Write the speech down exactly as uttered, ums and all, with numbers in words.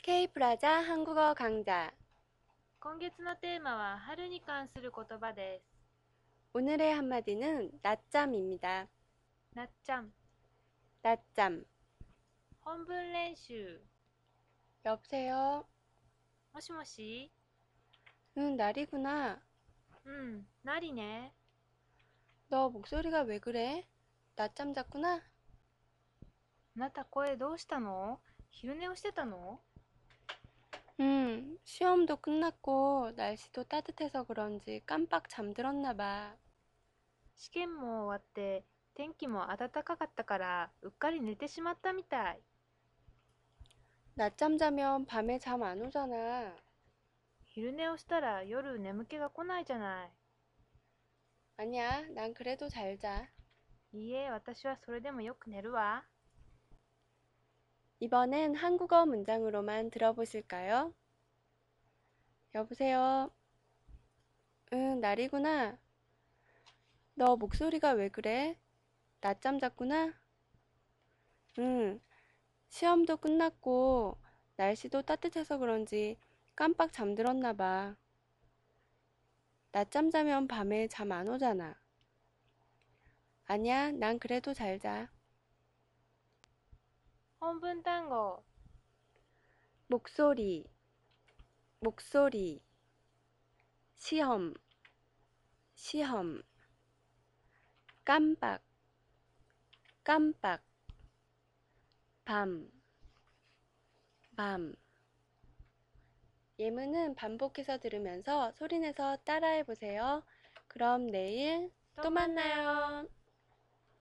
K프라자 한국어 강좌. 今月のテーマは春に関する言葉です。 오늘의 한마디는 낮잠입니다. なっちゃん。 낮잠. 本文練習。 여보세요? もしもし。 응, 날이구나. うん、なりね。 너 목소리가 왜 그래? 낮잠 잤구나? あなた声どうしたの？昼寝をしてたの？ 응, 시험도 끝났고 날씨도 따뜻해서 그런지 깜빡 잠들었나 봐. 試験も終わって天気も暖かかったからうっかり寝てしまったみたい。 낮잠 자면 밤에 잠 안 오잖아. 昼寝をしたら夜眠気が来ないじゃない。 아니야, 난 그래도 잘 자. いいえ、私はそれでもよく寝るわ。 이번엔 한국어 문장으로만 들어보실까요? 여보세요? 응, 날이구나. 너 목소리가 왜 그래? 낮잠 잤구나? 응, 시험도 끝났고 날씨도 따뜻해서 그런지 깜빡 잠들었나 봐. 낮잠 자면 밤에 잠 안 오잖아. 아니야, 난 그래도 잘 자. 本文単語。 목소리, 목소리. 시험, 시험. 깜빡, 깜빡. 밤, 밤. 예문은 반복해서 들으면서 소리내서 따라해 보세요. 그럼 내일 또 또 만나요. 만나요.